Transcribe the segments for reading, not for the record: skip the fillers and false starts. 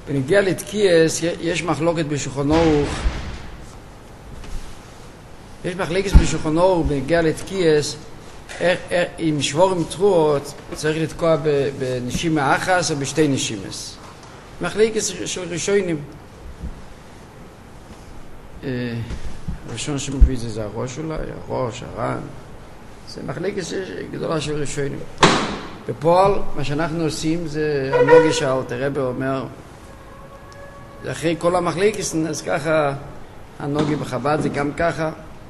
בנגיע לתקיעס, יש מחלוקת בשולחן ערוך. יש מחלוקת בשולחן ערוך בנגיע לתקיעס, אם שבורים תרועות צריך לתקוע בנשימה אחת או בשתי נשימות. מחלוקת של ראשונים. הראשון שמביא זה הראש אולי, הראש, הר"ן. זה מחלוקת גדולה של ראשונים. בפועל, מה שאנחנו עושים זה הנוגה שאלתר רבי אומר, אחרי כל המחלוקת, אז ככה הנוגה בחב"ד זה גם ככה.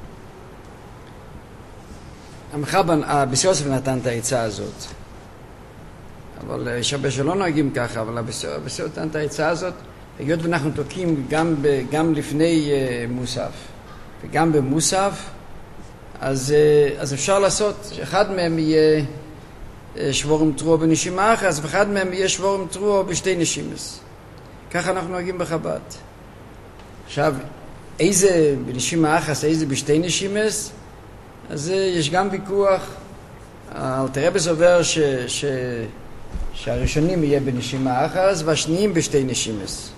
המחב"ן, הבסיוסף נתן את העצה הזאת. אבל יש הרבה שלא נוהגים ככה, אבל הבסיוסף נתן את העצה הזאת, היות ואנחנו תוקעים גם לפני מוסף וגם במוסף, אז אפשר לעשות שאחד מהם יהיה שבורם תרוע בנשימה אחת, ואחד מהם יהיה שבורם תרוע בשתי נשימות. ככה אנחנו נוהגים בחב"ד. עכשיו, איזה בנשימה אחת, איזה בשתי נשימות, אז יש גם ויכוח. אלתר רבי סובר שהראשונים יהיה בנשימה אחת והשניים בשתי נשימות.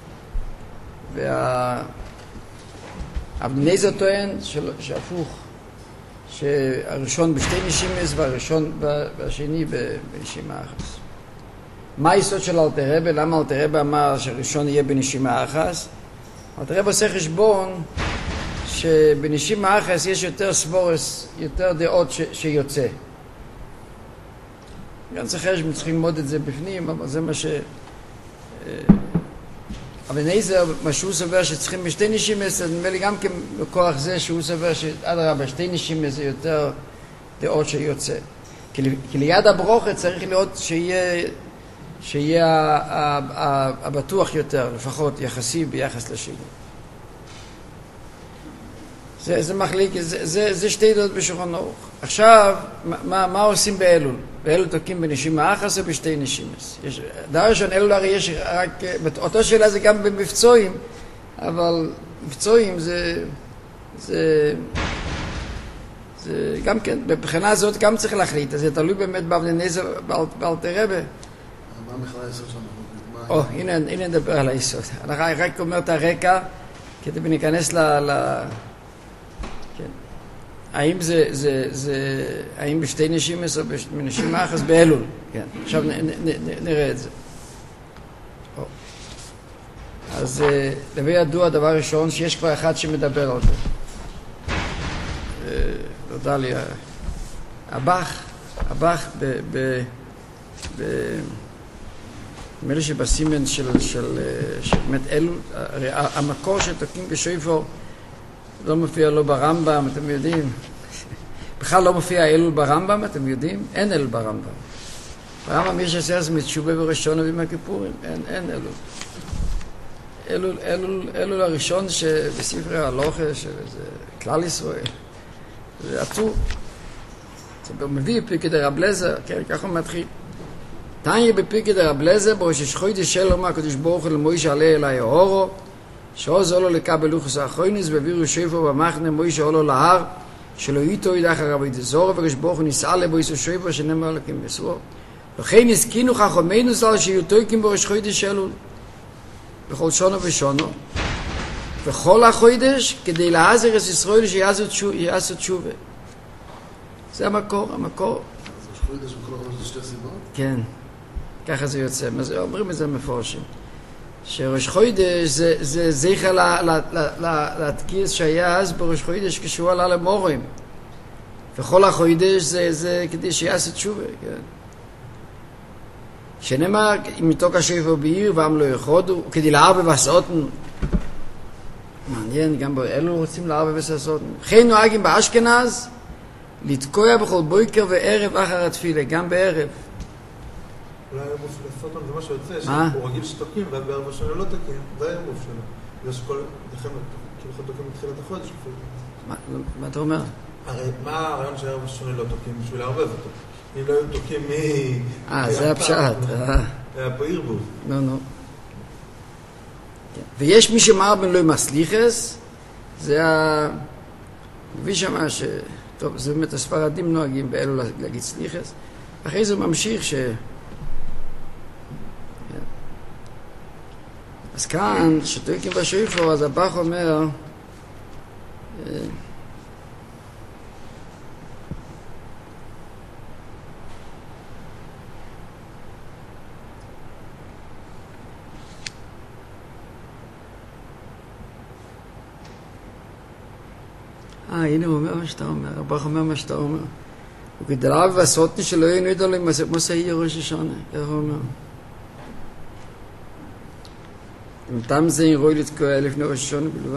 אבן עזרא טוען שהפוך, שהראשון בשתי נשימות והשני בנשימה אחת. מה היסוד של אלתר רבי? למה אלתר רבי אמר שהראשון יהיה בנשימה אחת? אלתר רבי עושה חשבון שבנשימה אחת יש יותר סבורס, יותר דעות שיוצא. גם צריכים ללמוד את זה בפנים, אבל זה מה ש... אבן עזרא, מה שהוא סובר שצריכים בשתי נשימות, אז נדמה לי גם בכוח זה שהוא סובר שאדרבה, שתי נשימות זה יותר דעות שיוצא. כי ליד הברוכה צריך לראות שיהיה הבטוח יותר, לפחות יחסי ביחס לשני. זה מחליק, זה שתי דעות בשולחן ערוך. עכשיו, מה עושים באלול? באלול תוקעים בנשימה אחת או בשתי נשימות? דבר ראשון, אלול הרי יש רק, אותו שאלה זה גם במבצועים, אבל מבצועים זה גם כן, בבחינה הזאת גם צריך להחליט, אז זה תלוי באמת באבן עזרא, באלתר רבי. מה בכלל היסוד שלנו? הנה נדבר על היסוד. אני רק אומר את הרקע, כדי להיכנס האם בשתי נשימות או בנשימה אחת באלול? כן. עכשיו נראה את זה. אז להביא ידוע דבר ראשון שיש כבר אחד שמדבר על זה. נודע לי, הבח נדמה לי שבסימן של באמת אלול, הרי המקור שתוקעים בשופר לא מופיע לא ברמב"ם, אתם יודעים. בכלל לא מופיע אלול ברמב"ם, אתם יודעים? אין אלול ברמב"ם. ברמב"ם יש עשרת מתשובה וראשון וביום הכיפורים, אין אלול. אלול הראשון שבספרי ההלכה, שזה כלל ישראל, זה עצוב. זה מביא בפיקי דרב אליעזר, כן, ככה הוא מתחיל. תניא בפיקי דרב אליעזר, בראש השחוידש שלו מהקדוש ברוך הוא למוישה עלה אלי אורו, שעוז עולו לקבל לוחס האחרונס, והעבירו שופר במחנה מוישה עולו להר, שלא איתו ידח הרבי דזור, וקדוש ברוך הוא נישא לבויסו שופר, שנאמר לקים בסבור. לכן הסכינו חכמינו ז"ל שיהיו תויקים בראש חודש אלול, בכל שונו ושונו, וכל החודש, כדי להזהיר את ישראל שיעשו תשובה. זה המקור. אז ראש חודש וכל החודש זה שתי סיבות? כן, ככה זה יוצא. אומרים את זה מפורשים. שראש חודש זה זכר להתקיס שהיה אז בראש חודש כשהוא עלה למורים. וכל החודש זה כדי שיעשה תשובה, כן. שנאמר, מתוק השופר בעיר ועם לא יחודו, כדי להרבה ועשותן. מעניין, גם באלו רוצים להרבה ועשותן. כן נוהגים באשכנז, לתקוע בכל בויקר וערב אחר התפילה, גם בערב. אולי הערב לפוטון זה מה שיוצא, שהוא רגיל שתוקים, ואז בערב השני לא תוקים, זה הערב שלו. זה שכל, כאילו תוקים מתחילת החודש. מה אתה אומר? הרי מה הרעיון שהערב השני לא תוקים בשביל לערבב אותו? אם לא היו תוקים זה הפשט. היה פה ערבוב. נו. ויש מי שאמר בן לא מסליחס, זה מביא שמה טוב, זה באמת הספרדים נוהגים באלו להגיד סליחס. אחרי זה ממשיך אז כאן, שתויקים בשויפור, אז הבח אומר, הנה הוא אומר מה שאתה אומר, הבח אומר מה שאתה אומר. וכדלה ובסרותני שלא יהיו נדע לו כמו סעיר ראש השונה, איך הוא אומר? אם תם זה ירוי לתקוע לפני ראש השונה בלבד.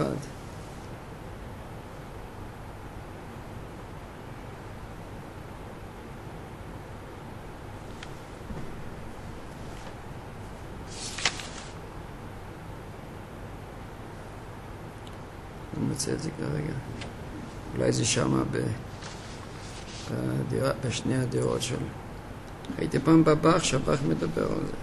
אני מוצא את זה כרגע. אולי זה שמה בשני הדירות שלו. הייתי פעם בבח, שבח מדבר על זה.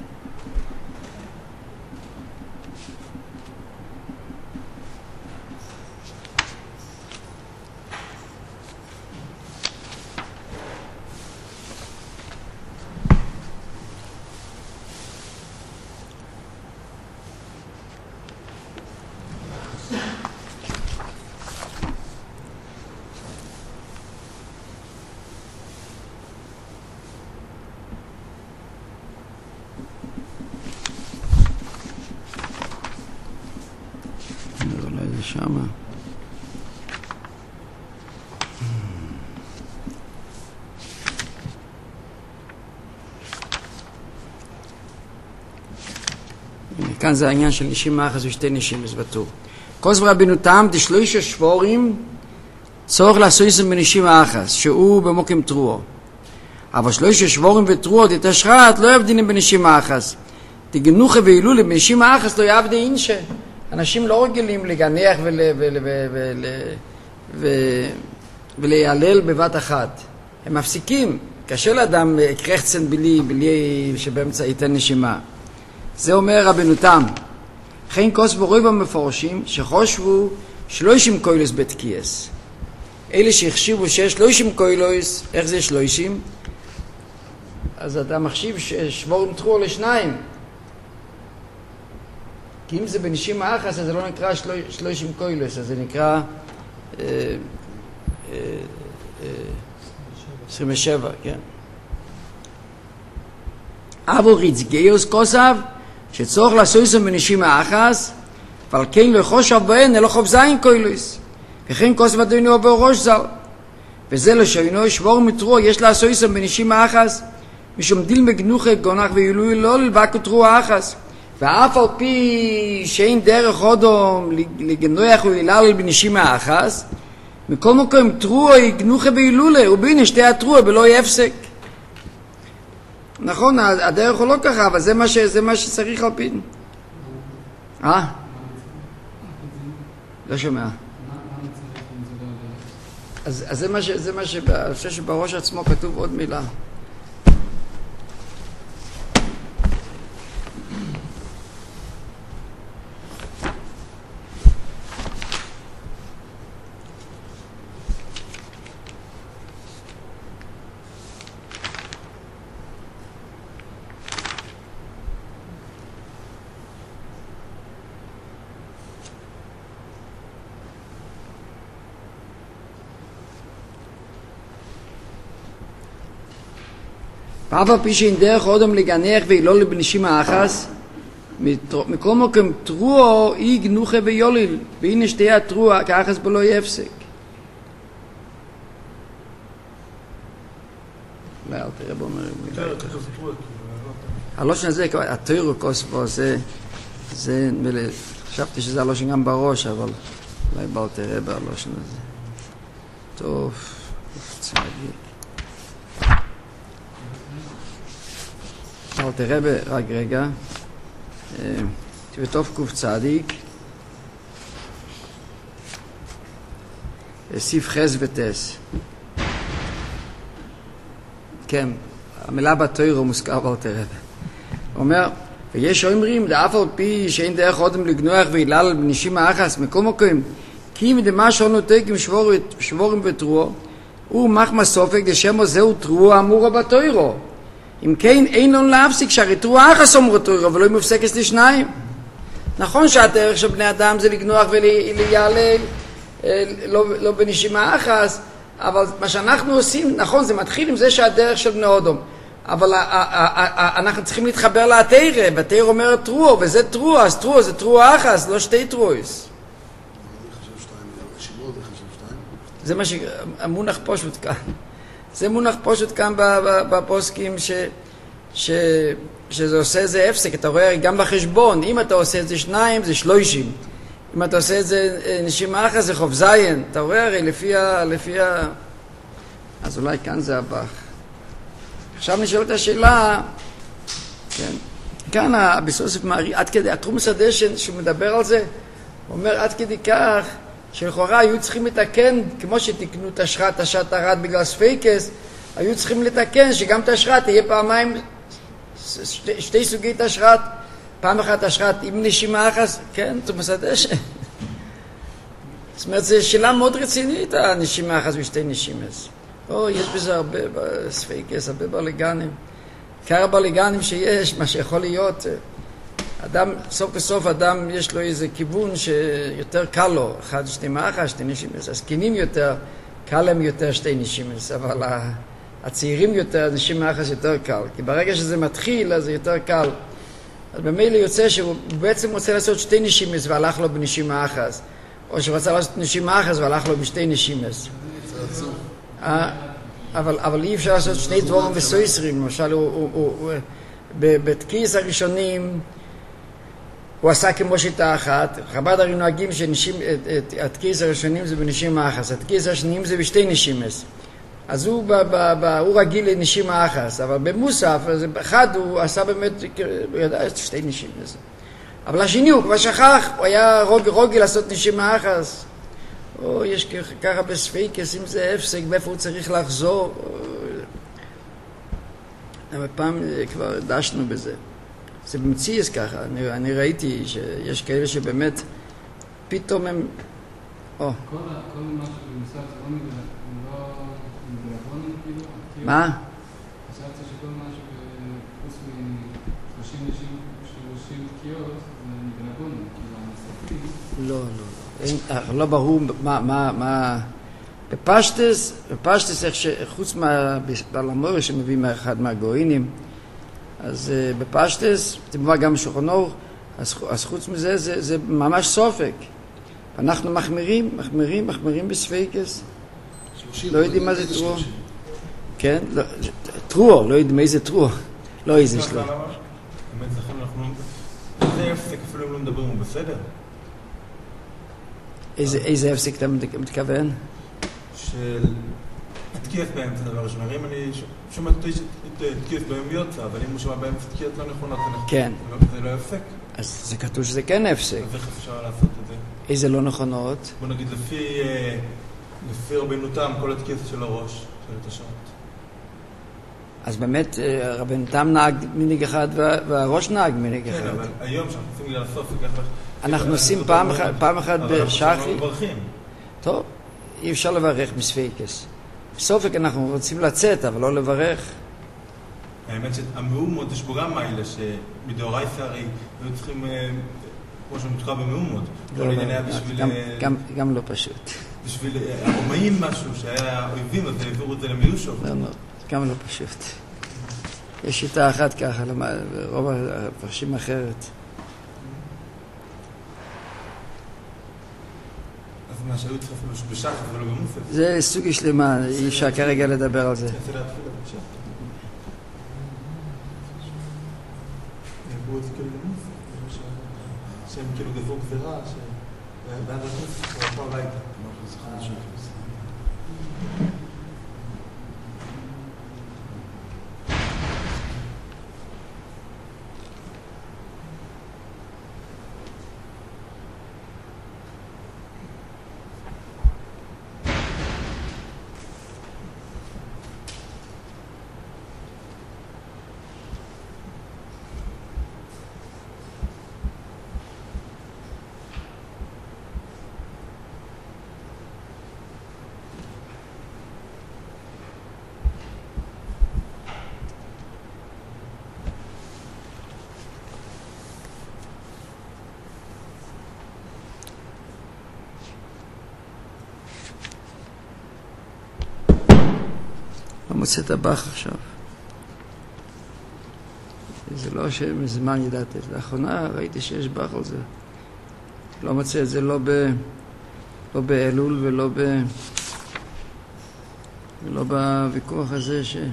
שמה. כאן זה העניין של נשימה אחת ושתי נשימות בטור. כוס רבינו תם דשלושה שבורים צורך לעשויסם בנשימה אחת, שהוא במוקם תרועו. אבל שלושה שבורים ותרועות את השחת לא יבדינים בנשימה אחת. תגנוחה ואילולה בנשימה אחת לא יעבדי אינשה. אנשים לא רגילים לגנח ולהיעלל בבת אחת. הם מפסיקים. קשה לאדם קרחצן בלי שבאמצע ייתן נשימה. זה אומר רבנו תם. לכן כוס ברוב המפורשים שחושבו 30 קוילוס בתקייס. אלה שהחשיבו שיש 30 קוילוס, איך זה 30? אז אתה מחשיב שבורים תרועו לשניים. כי אם זה בנשימה אחת, אז זה לא נקרא 30 קוילוס, אז זה נקרא 27, כן. אבל ריצגיוס כוסף, שצורך לעשויסם בנשימה אחת, אבל כן לא חושב בהן, אלא חוב זין קוילוס. וכן כוסף אדוני עובר ראש זל. וזה לשיינו, שבור מתרוע, יש לעשויסם בנשימה אחת, משום דיל מגנוחה, גונח ואילוי לא ללבקו תרוע אחת. ואף על פי שאין דרך אודום לגנוח ולהלל בנשימה אחת, מכל מקום תרוע יגנוחה ואילולה, ובין שתי התרוע בלא יפסק. נכון, הדרך הוא לא ככה, אבל זה מה שצריך על פי. לא שומע. אז זה מה אני חושב שבראש עצמו כתוב עוד מילה. אף על פי שאין דרך אודם לגנח ואילול בנשימה אחת, מכל מקום תרועו אי גנוחה ויוליל, והנה שתי התרוע כאחת בלא יפסק. לא, אל תראה בו אומר. הלושן הזה, התוירו כוספו, זה, חשבתי שזה הלושן גם בראש, אבל אולי בל תראה בהלושן הזה. טוב, צעדי. אבל תראה רק רגע, תבטוף קוף צדיק, סיף חס וטס. כן, המילה בתוירו מוזכר אבל תראה. הוא אומר, ויש אומרים, דאף על פי שאין דרך אודם לגנוח ואילל בנשימה אחת, מכל מקום, כי אם דמה שונו תקים שבורים ותרוע, הוא מחמא סופק דשמו זהו תרוע אמורה בתוירו. אם כן, אין לנו להפסיק שהרי תרוע אחת אומרו תוירו, ולא מופסקת לשניים. נכון שהדרך של בני אדם זה לגנוח ולהיעלל, לא בנשימה אחת, אבל מה שאנחנו עושים, נכון, זה מתחיל עם זה שהדרך של בני אדם, אבל אנחנו צריכים להתחבר לתורה, והתורה אומרת תרועה, וזה תרועה, אז תרועה זה תרועה אחת, לא שתי תרועות. זה מה שהמונח פשוט כאן. זה מונח פשוט כאן בפוסקים שזה עושה איזה הפסק. אתה רואה גם בחשבון, אם אתה עושה את זה 2 זה 30. אם אתה עושה את זה נשימה אחת זה חוב זין. אתה רואה הרי לפי אז אולי כאן זה הבח. עכשיו נשאל את השאלה, כן, כאן בסוסף מערי, עד כדי, התרומס הדשן שהוא מדבר על זה, הוא אומר עד כדי כך, שלכאורה היו צריכים לתקן, כמו שתקנו את השרת, השרת הרד בגלל ספייקס, היו צריכים לתקן שגם את השרת תהיה פעמיים, שתי סוגי את השרת, פעם אחת השרת עם נשימה אחת, כן, תרומס הדשן. זאת אומרת, זו שאלה מאוד רצינית, הנשימה אחת ושתי נשימס. יש בזה הרבה ספייקס, הרבה בלגנים. עיקר הבלגנים שיש, מה שיכול להיות, אדם, סוף בסוף אדם יש לו איזה כיוון שיותר קל לו, אחד שתי מאחת, שתי נשימס. הזקנים יותר, קל להם יותר שתי נשימס, אבל הצעירים יותר, נשימה אחת יותר קל. כי ברגע שזה מתחיל, אז זה יותר קל. אז במילא יוצא שהוא בעצם רוצה לעשות שתי נשימס והלך לו בנשימה אחת. או שהוא רצה לעשות נשימה אחת והלך לו בשתי נשימס. אבל אי אפשר לעשות שני דבורים וסויסרים. למשל, בתקיס הראשונים הוא עשה כמו שיטה אחת. חב"ד הרי נוהגים שהתקיס הראשונים זה בנשימה אחת, התקיס השניים זה בשתי נשימס. אז הוא רגיל לנשימה אחת, אבל במוסף, אחד הוא עשה באמת, הוא ידע שתי נשימס. אבל השני הוא כבר שכח, הוא היה רוגל לעשות נשימה אחת. יש ככה בספייקס, אם זה הפסק, ואיפה הוא צריך לחזור. אבל פעם כבר דשנו בזה. זה במציאס ככה. אני ראיתי שיש כאלה שבאמת פתאום הם... כל מה שבמוסף זה לא מגלבונים כאילו? מה? חשבתי שכל מה שחוץ מ-30 תקיעות זה מגלבונים, כאילו המספים. לא ברור מה... בפשטס איך שחוץ מהבלמור שמביא מאחד מהגוינים, אז בפשטס, זה מובא גם בשולחן אור, אז חוץ מזה זה ממש סופק. אנחנו מחמירים בספייקס. לא יודעים מה זה טרור. כן? טרור, לא יודעים איזה טרור. לא איזה שלו. באמת, זה הפסק, אפילו לא מדברים, הוא בסדר? איזה הפסק אתה מתכוון? של תקיעת באמצע דבר ראשון. אם אני שומע תקיעת באמצע יוצא, אבל אם הוא שומע באמצע תקיעת לא נכונה, כן. זה לא הפסק? אז זה כתוב שזה כן הפסק. אז איך אפשר לעשות את זה? איזה לא נכונות? בוא נגיד, לפי רבנו תם, כל התקיעת של הראש, של השעות. אז באמת רבנו תם נהג מנהיג אחד והראש נהג מנהיג אחד. כן, אבל היום שאנחנו עושים בגלל הסוף, אנחנו עושים פעם אחת בשחי. אנחנו לא מברכים. טוב, אי אפשר לברך מספייקס. בסופק אנחנו רוצים לצאת, אבל לא לברך. האמת שהמאומות, יש בו גם מיילה, שמדאורייתא הרי היו צריכים, כמו שמותקע במאומות, כל העניין היה בשביל... גם לא פשוט. בשביל הרומאים משהו, שהיה אויבים, אז העבירו את זה למיושוב. לא, גם לא פשוט. יש שיטה אחת ככה, רוב הפרשים אחרת. מה שהיו צריכים בשחר ולא במוסף. זה סוגי שלמה, אי אפשר כרגע לדבר על זה. שהם כאילו גזרו גזירה, שבעד המוסף הוא עפה הביתה. מוצא את הבח עכשיו. זה לא שמזמן ידעתי. לאחרונה ראיתי שיש בח על זה. לא מוצא את זה לא באלול ולא בוויכוח הזה ש...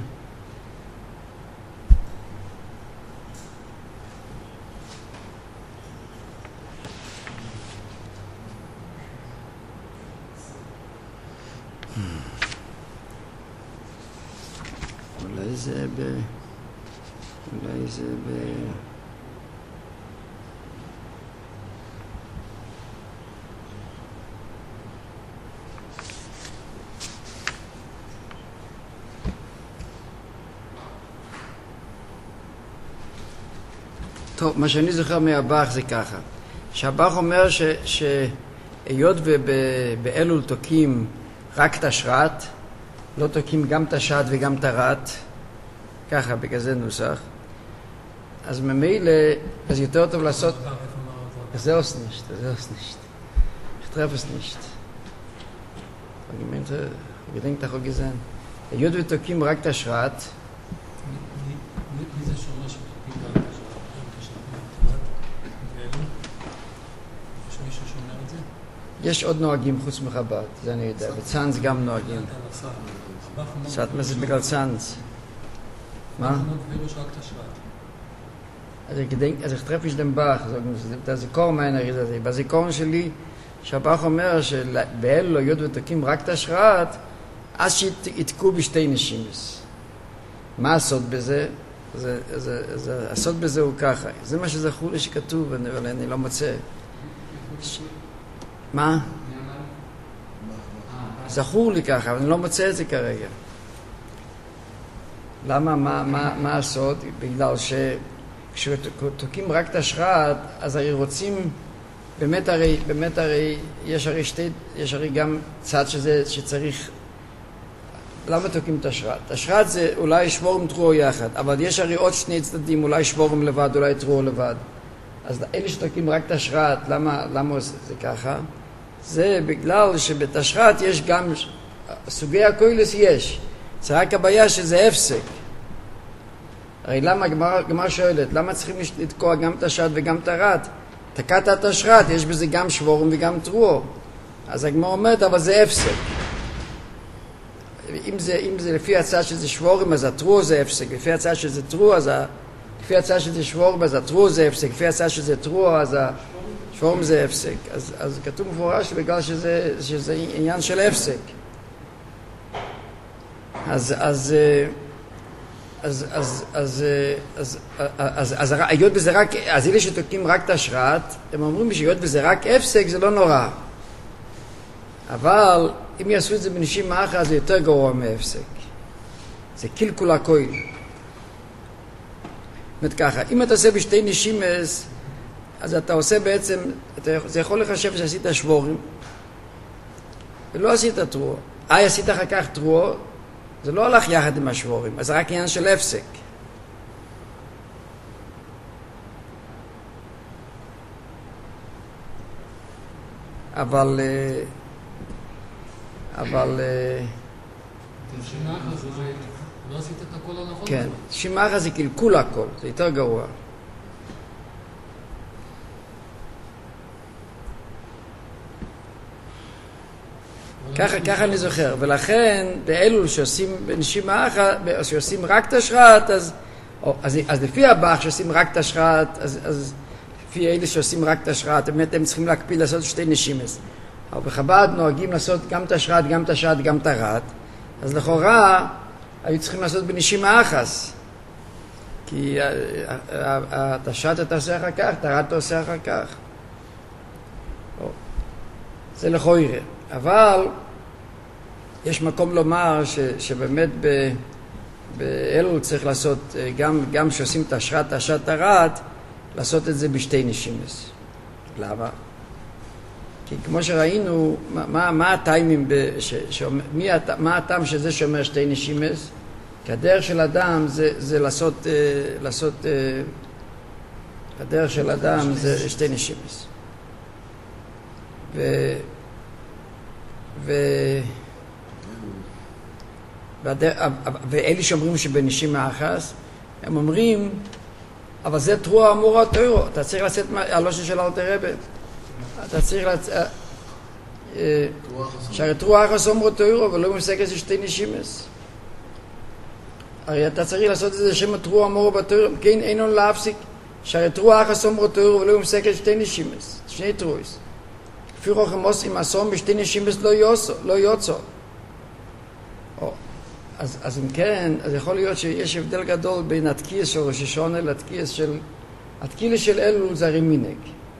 אולי זה טוב, מה שאני זוכר מהבח זה ככה, שהבח אומר שהיות ובאלול תוקים רק תשרת, לא תוקים גם תשת וגם תרת, ככה, בכזה נוסח, אז ממילא, אז יותר טוב לעשות... זה עוש נישט. Ich treffe es nicht. Ich gedenkt auch gesehen. היות ותוקים רק תשרת, מי זה שאומר שתוקים רק תשרת? יש מישהו שאומר את זה? יש עוד נוהגים חוץ מחב"ד, זה אני יודע, בצאנז גם נוהגים. סטמר זה בגלל צאנז. מה? אז ich treffe ich den Bach, das זיכרון meiner Rede. בזיכרון שלי, שהבח אומר שבאלול היות ותוקים רק תשרת, אז שיתקעו בשתי נשימס. מה הסוד בזה? הסוד בזה הוא ככה. זה מה שזכור לי שכתוב, אבל אני לא מוצא. מה? זכור לי ככה, אבל אני לא מוצא את זה כרגע. למה? מה הסוד? בגלל שכשתוקים רק תשרת, אז הרי רוצים, באמת הרי יש הרי גם צד שצריך, למה תוקים תשרת? תשרת זה אולי שבורם תרועו יחד, אבל יש הרי עוד שני צדדים, אולי שבורם לבד, אולי תרועו לבד. אז אלה שתוקים רק תשרת, למה זה ככה? זה בגלל שבתשרת יש גם, סוגי הקוילס יש. זה רק הבעיה שזה הפסק. הרי למה, הגמרא שואלת, למה צריכים לתקוע גם תשרת וגם תרת? תקעת תשרת, יש בזה גם שבורם וגם תרועו. אז הגמרא אומרת, אבל זה הפסק. אם זה לפי הצעה שזה שבורם, אז התרועו זה הפסק. לפי הצעה שזה תרועו, לפי הצעה שזה שבורם, אז התרועו זה הפסק. לפי הצעה שזה תרועו, אז שבורם זה הפסק. אז כתוב מפורש בגלל שזה עניין של הפסק. אז היות בזה רק, אז אלה שתוקים רק תשרת, הם אומרים שהיות בזה רק הפסק זה לא נורא. אבל אם יעשו את זה בנשימה אחת זה יותר גרוע מהפסק. זה קלקול הכויל. זאת ככה, אם אתה עושה בשתי נשימס, אז אתה עושה בעצם, זה יכול לחשב שעשית שבורים, ולא עשית תרועו. עשית אחר כך תרועו, זה לא הלך יחד עם השבורים, אז זה רק עניין של הפסק. אבל שימה אחת זה לא עשית את הכל הנכון? כן, שימה אחת זה קלקול הכל, זה יותר גרוע. ככה אני זוכר, ולכן באלול שעושים בנשימה אחת, שעושים רק תשרת, אז לפי הבח שעושים רק תשרת, אז לפי אלה שעושים רק תשרת, באמת הם צריכים להקפיד לעשות שתי נשימות. אבל בחב"ד נוהגים לעשות גם תשרת, גם תשת, גם תרת, אז לכאורה היו צריכים לעשות בנשימה אחת. כי התשת אתה עושה אחר כך, תרת אתה עושה אחר כך. זה לכאורה. אבל יש מקום לומר שבאמת באלול צריך לעשות, גם שעושים תשרת, תשת, תרת, לעשות את זה בשתי נשימות. למה? כי כמו שראינו, מה הטיימים, מה הטעם שזה שאומר שתי נשימות? כי הדרך של אדם זה לעשות הדרך של אדם זה שתי נשימות. ואלה שאומרים שבנשימה אחת, הם אומרים, אבל זה תרוע אמורה תוירו, אתה צריך לצאת הלושן של אלתר רבי. אתה צריך לצאת... שהרי תרוע אחת אמורה תוירו, ולא מפסקת זה שתי נשימס. הרי אתה צריך לעשות את זה שם תרוע אמורה בתוירו, כן אינו להפסיק. שהרי תרוע אחת אמורה תוירו, ולא מפסקת שתי נשימס. שני תרויס. לפי רוחם עושים אסון בשתי נשימס לא יוצא. אז אם כן, אז יכול להיות שיש הבדל גדול בין התקיעס של ראש השונה לתקיעס של... התקילה של אלול זה הרי מנהג.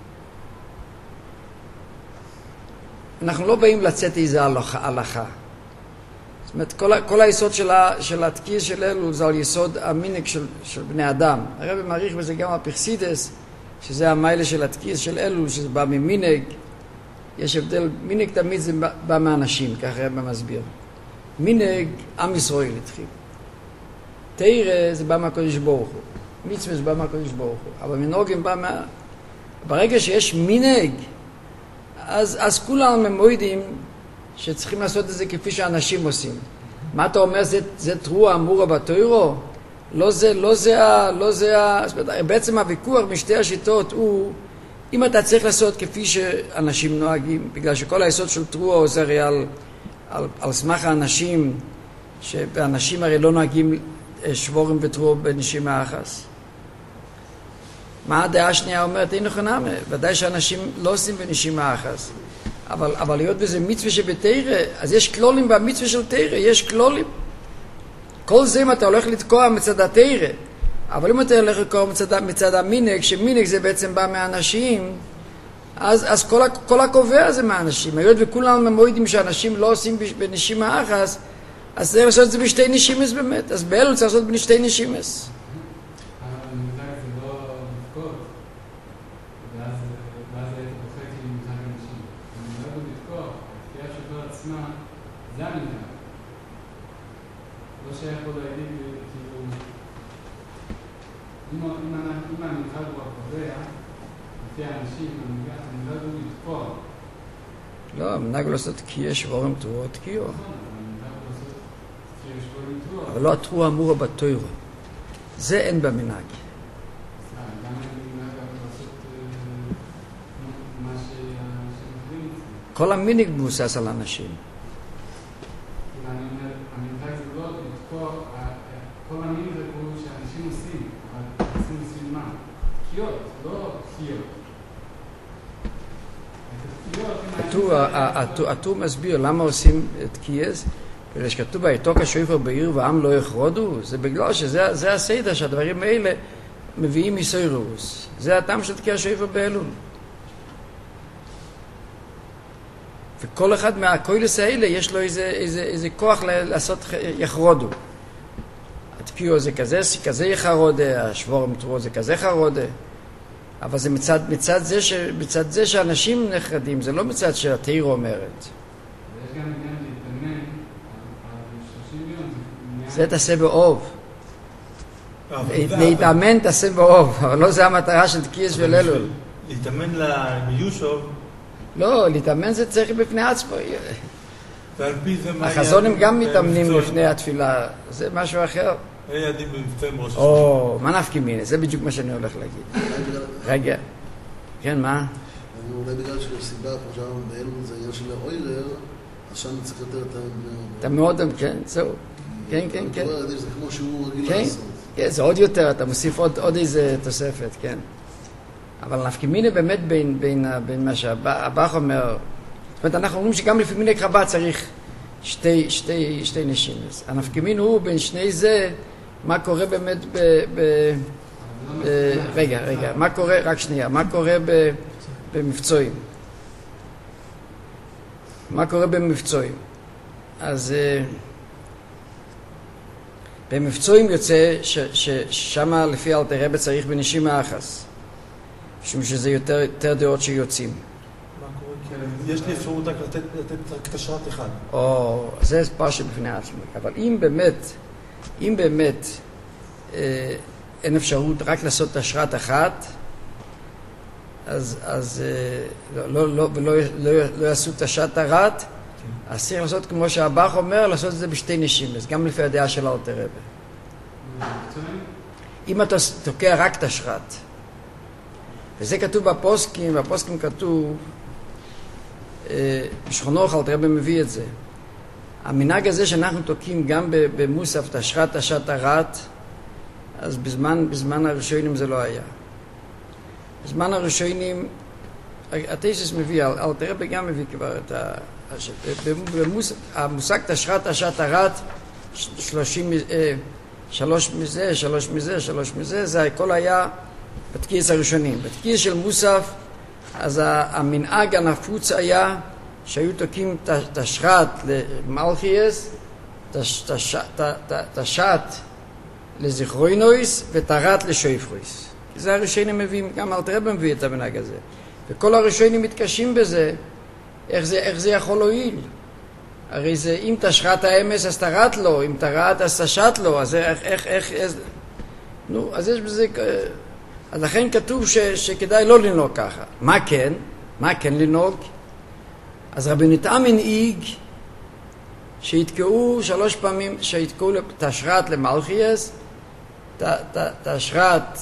אנחנו לא באים לצאת איזה הלכה. זאת אומרת, כל היסוד של התקיעס של אלול זה על יסוד המנהג של בני אדם. הרב מעריך בזה גם הפרסידס, שזה המיילה של התקיעס של אלול, שזה בא ממנהג. יש הבדל, מנהג תמיד זה בא מאנשים, ככה הרב מסביר. מנהג עם ישראל התחיל. תירא זה בא מהקדוש ברוך הוא. מצווה זה בא מהקדוש ברוך הוא. אבל מנהוגים בא מה... ברגע שיש מנהג, אז כולם ממועדים שצריכים לעשות את זה כפי שאנשים עושים. מה אתה אומר? זה תרוע אמורה בתוירו? לא זה... בעצם הוויכוח משתי השיטות הוא, אם אתה צריך לעשות כפי שאנשים נוהגים, בגלל שכל היסוד של תרוע זה הרי על סמך האנשים, שהאנשים הרי לא נוהגים שבורים ותרוע בנשימה אחת. מה הדעה השנייה אומרת? אין נכונה, ודאי שאנשים לא עושים בנשימה אחת. אבל להיות בזה מצווה שבתירא, אז יש כלולים במצווה של תירא, יש כלולים. כל זה אם אתה הולך לתקוע מצד התירא, אבל אם אתה הולך לתקוע מצד המנהג, שמנהג זה בעצם בא מהאנשים, אז כל הקובע זה מהאנשים. היות וכולם ממועדים שאנשים לא עושים בנשימה אחת, אז צריך לעשות את זה בשתי נשימס באמת. אז באלול צריך לעשות בשתי נשימס. אם המנהג הוא הקובע, לפי האנשים, המנהג הוא לתקוע. לא, המנהג לא לעשות תקיע שבורים תרוע תקיעו. אבל לא התרוע אמורה בתוירו. זה אין במנהג. גם המנהג לעשות מה שמחרים את זה. כל המנהג מבוסס על אנשים. המנהג זה לא לתקוע, כל המנהג הוא שאנשים עושים, אבל עושים בשביל מה? תקיעות, לא תקיעות. הטור מסביר למה עושים תקיעס, בגלל שכתוב בהיתוק השופר בעיר ועם לא יחרודו, זה בגלל שזה הסדר שהדברים האלה מביאים מסוירוס. זה הטעם של תקיע השופר באלול. וכל אחד מהקוילס האלה יש לו איזה כוח לעשות יחרודו. התקיעו זה כזה יחרודה, השבורם תרוע זה כזה חרודה. אבל זה מצד זה שאנשים נחרדים, זה לא מצד שהתאיר אומרת. יש גם עניין להתאמן על 30 יום. זה תעשה באוב. להתאמן תעשה באוב, אבל לא זה המטרה של תקיעס של אלול. להתאמן ליושוב. לא, להתאמן זה צריך בפני עצמו. ועל פי זה מה... החזונים גם מתאמנים לפני התפילה, זה משהו אחר. יעדים במבצעים ראש השנה. או, מה נפקא מינה? זה בדיוק מה שאני הולך להגיד. רגע. כן, מה? אולי בגלל שהסיבה, כמו שאמרנו, באלול זה עניין של האוילר, אז שם צריך יותר את אתה מאוד, כן, זהו. כן. זה כמו שהוא רגיל כן, לעשות. כן, זה עוד יותר, אתה מוסיף עוד איזה תוספת, כן. אבל נפקא מינה באמת בין מה שהבח אומר, זאת אומרת, אנחנו אומרים שגם לפי מנהג חב"ד צריך שתי נשימות. הנפקא מינה הוא בין שני זה, מה קורה באמת רגע, מה קורה, רק שנייה, מה קורה במבצועים? מה קורה במבצועים? אז במבצועים יוצא ששמה לפי אלתר רבי צריך בנשימה אחת, משום שזה יותר דעות שיוצאים. מה קורה? יש לי אפשרות רק לתת רק תשרת אחד. או, זה פרשה בפני עצמו. אבל אם באמת אין אפשרות רק לעשות תשרת אחת, אז לא יעשו תשרת אחת, אז צריך לעשות כמו שהבח אומר, לעשות את זה בשתי נשימות, גם לפי הדעה של אלתר רבי. אם אתה תוקע רק את השרת, וזה כתוב בפוסקים, בפוסקים כתוב, בשכונוך אלתר רבי מביא את זה. המנהג הזה שאנחנו תוקעים גם במוסף, את השרת, השת הרעת, אז בזמן הראשונים זה לא היה. בזמן הראשונים, התייסס מביא, אלתר רבי גם מביא כבר את המושג תשרת השת הרעת, 3 מזה, 3 מזה, 3 מזה, זה הכל היה בתקיעס הראשונים. בתקיעס של מוסף, אז המנהג הנפוץ היה שהיו תוקעים תשרת למלכיאס, תשת לזיכרוינויס ותרת לשויפרויס. זה הראשונים מביאים, גם אלתר רבי מביא את המנהג הזה. וכל הראשונים מתקשים בזה, איך זה יכול להועיל? הרי זה, אם תשרת האמס אז תרת לו, אם תרת אז תשת לו, אז איך, נו, אז יש בזה, אז לכן כתוב שכדאי לא לנהוג ככה. מה כן לנהוג? אז רבי נתן מנהיג שהתקעו 3 פעמים, שהתקעו תשרת למלכיאס, תשרת,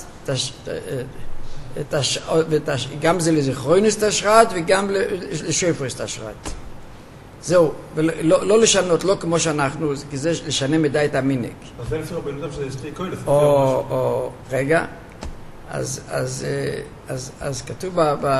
גם זה לזיכרוינוס תשרת וגם לשויפרוס תשרת. זהו, ולא לשנות, לא כמו שאנחנו, כי זה לשנה מדי את המינק. אז זה נפסיר רבי נתן שזה שתי קוילס. רגע, אז כתוב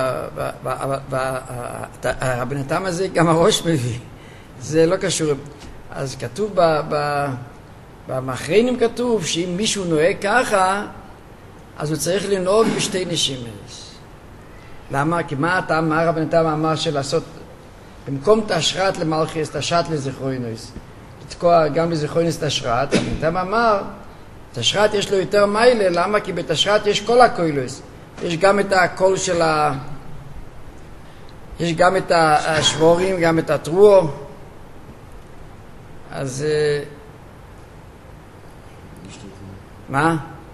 רבי נתן הזה, גם הראש מביא, זה לא קשור. אז כתוב במאחרונים כתוב שאם מישהו נוהג ככה, אז הוא צריך לנהוג בשתי נשימות. למה? כי מה רבי נתן אמר שלעשות, במקום תשרת למלכיאס, תשת לזיכרוינוס, לתקוע גם לזיכרוינוס תשרת, רבי נתן אמר, תשרת יש לו יותר מיילה, למה? כי בתשרת יש כל הקוילוס. יש גם את הקול של יש גם את השבורים, גם את הטרואו. אז מה?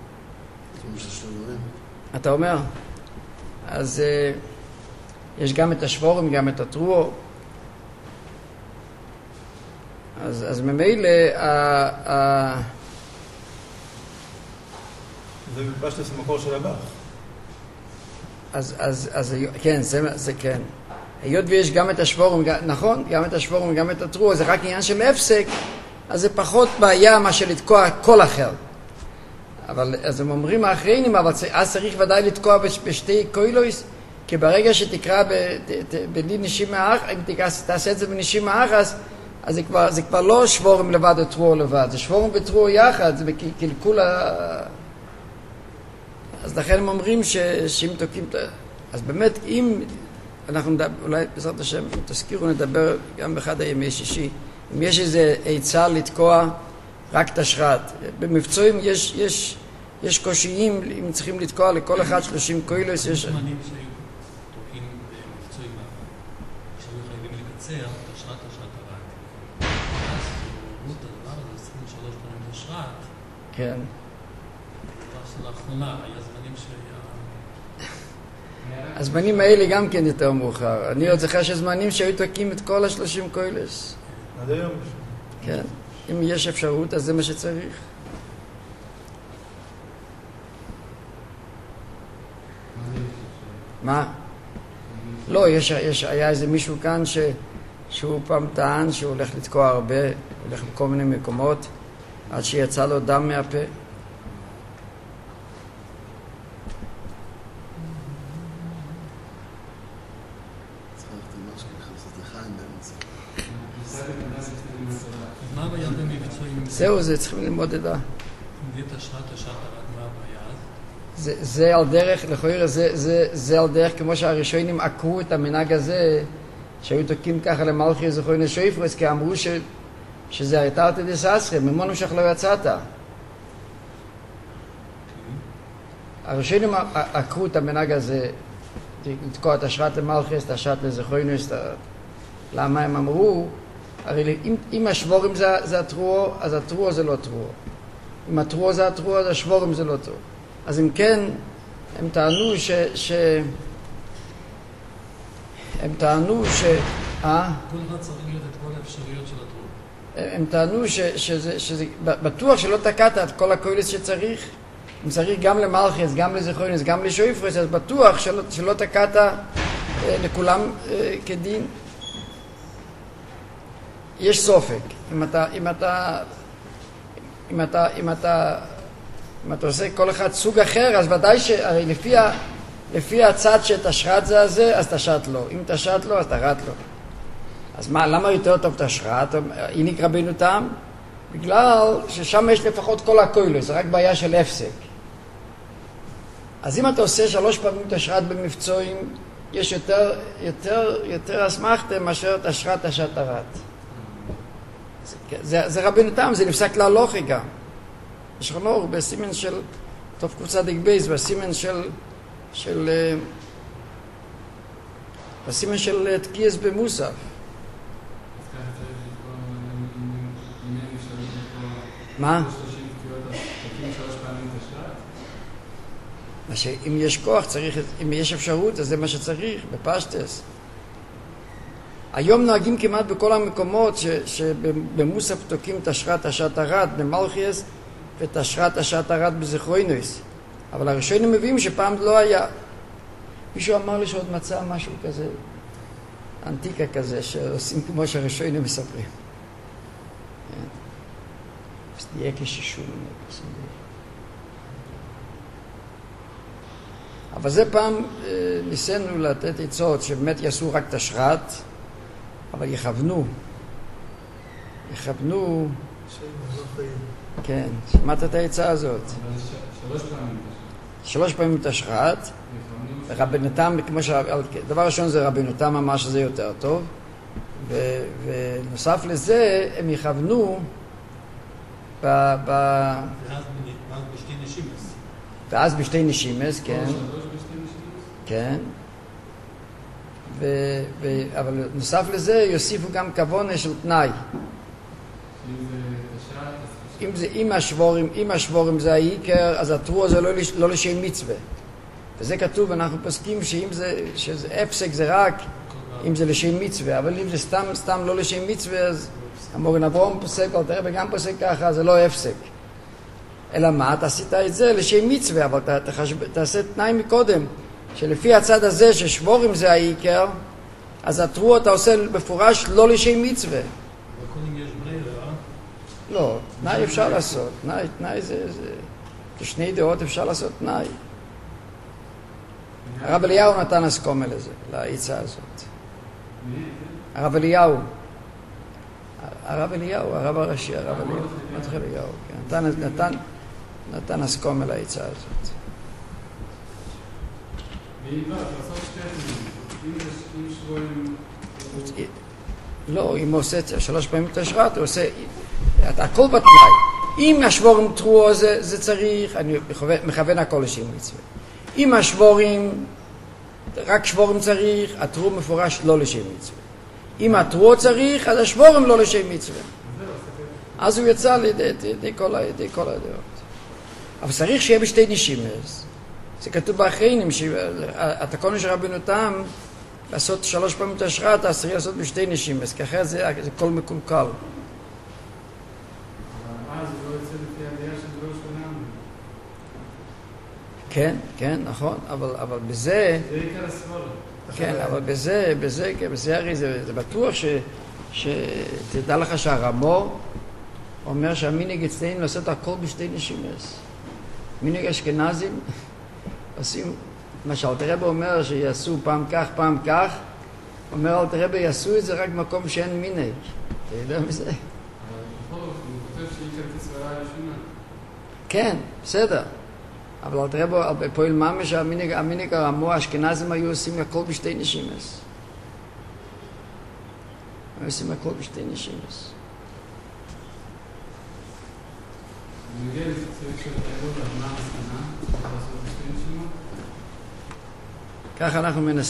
אתה אומר? אז יש גם את השבורים, גם את הטרואו. אז ממילא זה בפשטוס המקור של הבח. אז כן, זה כן. היות ויש גם את השבורים, נכון, גם את השבורים וגם את הטרואו, זה רק עניין של הפסק, אז זה פחות בעיה מה שלתקוע כל אחר. אבל אז הם אומרים האחריינים, אבל אז צריך ודאי לתקוע בשתי קוילויס, כי ברגע שתקרא בלי נשימה אח, אם תעשה את זה בנשימה אחת, אז זה כבר לא שבורים לבד או טרואו לבד, זה שבורים וטרואו יחד, זה בקלקול אז לכן הם אומרים שאם תוקעים, אז באמת אם אנחנו אולי בעזרת השם תזכירו נדבר גם באחד הימי שישי, אם יש איזה עצה לתקוע רק תשרת, במבצועים יש קושיים אם צריכים לתקוע לכל אחד 30 קוילוס, יש זמנים שהיו תוקעים במבצועים שהיו חייבים לקצר תשרת הרעת, אז הוא את הדבר הזה 23 פעמים תשרת, כן. לאחרונה היה זמנים הזמנים האלה גם כן יותר מאוחר. אני עוד זוכר שזמנים שהיו תוקעים את כל 30 קוילוס. עד היום. כן. אם יש אפשרות, אז זה מה שצריך. מה? לא, היה איזה מישהו כאן שהוא פעם טען שהוא הולך לתקוע הרבה, הולך בכל מיני מקומות, עד שיצא לו דם מהפה. זהו, זה צריכים ללמוד את זה על דרך, לכאורה זה על דרך כמו שהראשונים עקרו את המנהג הזה שהיו תוקעים ככה למלכי זכרוינוס שויפרוס, כי אמרו שזה הייתרתא דססרא, ממון משך לא יצאת. הראשונים עקרו את המנהג הזה לתקוע את השרת למלכי, את השרת לזכרוינוס. למה הם אמרו? הרי אם השבורים זה הטרואו, אז הטרואו זה לא טרואו. אם הטרואו זה הטרואו, אז השבורים זה לא טרואו. אז אם כן, הם טענו כל אחד צריך להיות את כל האפשרויות של התרור. הם טענו שזה בטוח שלא תקעת את כל הקוילס שצריך. אם צריך גם למלכס, גם לזכרוינס, גם לשויפרס, אז בטוח שלא תקעת לכולם כדין. יש סופק. אם אתה עושה כל אחד סוג אחר, אז ודאי שהרי לפי הצד שתשרת זה הזה, אז תשרת לו. אם תשרת לו, אז תרת לו. אז מה, למה יותר טוב תשרת? היא נקרא רבינו תם? בגלל ששם יש לפחות כל הקוילוס, זה רק בעיה של הפסק. אז אם אתה עושה 3 פעמים תשרת במבצועים, יש יותר אסמכתם מאשר תשרת תשרת. זה רבינו תם, זה נפסק להלוכי גם. יש חנור בסימן של טוב קבוצת דגבייס, בסימן של תקייס במוסף. מה? אם יש כוח צריך, אם יש אפשרות, אז זה מה שצריך, בפשטס. היום נוהגים כמעט בכל המקומות שבמוסף תוקים תשרת השעתרת במלכיאס ותשרת השעתרת בזכרוינוס. אבל הראשונים מביאים שפעם לא היה. מישהו אמר לי שעוד מצא משהו כזה, אנטיקה כזה, שעושים כמו שהראשונים מספרים. אז תהיה כששום. אבל זה פעם ניסינו לתת עצות שבאמת יעשו רק תשרת, אבל יכוונו. כן, שמעת את העצה הזאת? 3 פעמים. 3 פעמים תשרת. רבנותם, דבר ראשון זה רבנותם אמר שזה יותר טוב, ונוסף לזה הם יכוונו ואז בשתי נשימס, כן. כן. אבל נוסף לזה יוסיפו גם כוונה של תנאי. אם השבורים זה העיקר, אז התרוע זה לא לשם מצווה. וזה כתוב, אנחנו פוסקים שזה הפסק זה רק אם זה לשם מצווה, אבל אם זה סתם לא לשם מצווה, אז המורן אברהם פוסק, אבל תראה וגם פוסק ככה, זה לא הפסק. אלא מה? אתה עשית את זה לשם מצווה, אבל תעשה תנאי מקודם, שלפי הצד הזה ששבורים זה העיקר, אז התרוע אתה עושה בפורש לא לשם מצווה. בקונים יש ברירה? לא, תנאי אפשר לעשות. תנאי זה כשני דעות אפשר לעשות תנאי. הרב אליהו נתן הסכומה לזה, לעיצה הזאת. הרב אליהו, הרב הראשי, הרב אליהו, נתן הסכומה לעיצה הזאת. ואם לא, לעשות שתי תנאים. אם שבועים... לא, אם הוא עושה 3 פעמים תשרת, הוא עושה... הכל בתנאי. אם השבורים תרוע זה צריך, אני מכוון הכל לשם מצווה. אם השבורים, רק שבורים צריך, התרוע מפורש לא לשם מצווה. אם התרוע צריך, אז השבורים לא לשם מצווה. אז הוא יצא לידי כל הדעות. אבל צריך שיהיה בשתי נשימס. זה כתוב באחרונים, התקנון של רבינו תם, לעשות 3 פעמים תשרת, אז צריך לעשות בשתי נשימס, כי אחרת זה כל מקולקל. אז הוא לא יוצא לפי הדעה של דברו שלנו. כן, נכון, אבל בזה... זה עיקר הסבורה. כן, אבל בזה הרי זה בטוח שתדע לך שהרמו אומר שהמנהג אצלנו לעשות הכל בשתי נשימס. מנהג אשכנזים עושים, למשל, אלתר רבי אומר שיעשו פעם כך, פעם כך, אומר אלתר רבי יעשו את זה רק במקום שאין מנהג. אתה יודע מזה? אבל הוא כותב שעיקר כסברה ראשונה. כן, בסדר. אבל אלתר רבי פועל ממש המנהג הרמו, האשכנזים היו עושים הכל בשתי נשימס. היו עושים הכל בשתי נשימס. אני מגיע לצריך של תאירות, מה המסקנה? לעשות בשתי נשימות? ככה אנחנו מנסים.